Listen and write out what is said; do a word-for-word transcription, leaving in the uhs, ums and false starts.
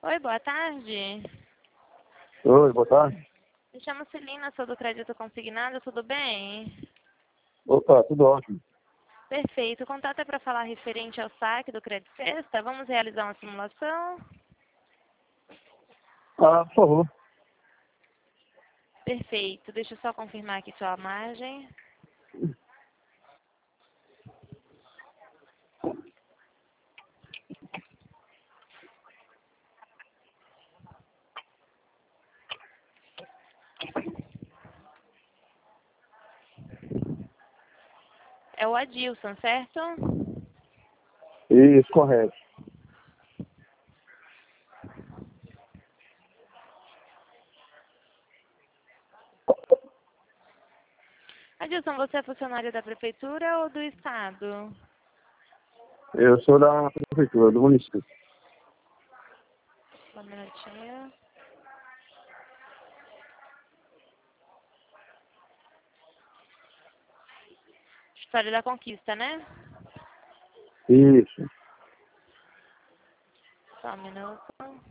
Oi, boa tarde. Oi, boa tarde. Me chamo Celina, sou do Crédito Consignado, tudo bem? Opa, tudo ótimo. Perfeito. O contato é para falar referente ao saque do Crédito Sexta. Vamos realizar uma simulação? Ah, por favor. Perfeito. Deixa eu só confirmar aqui sua margem. É o Adilson, certo? Isso, correto. Adilson, você é funcionário da Prefeitura ou do Estado? Eu sou da prefeitura, do município. Só um minutinho. História da Conquista, né? Isso. Só um minuto.